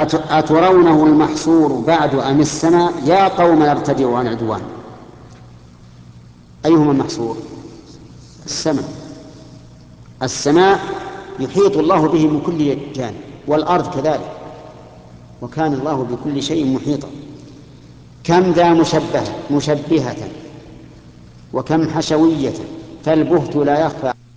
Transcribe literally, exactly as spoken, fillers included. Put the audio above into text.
أترونه المحصور بعد أم السماء يا قوم يرتدع عن عدوان. أيهما المحصور؟ السماء. السماء يحيط الله به من كل جانب، والأرض كذلك، وكان الله بكل شيء محيطا. كم ذا مشبهة مشبهة وكم حشوية، فالبهت لا يخفى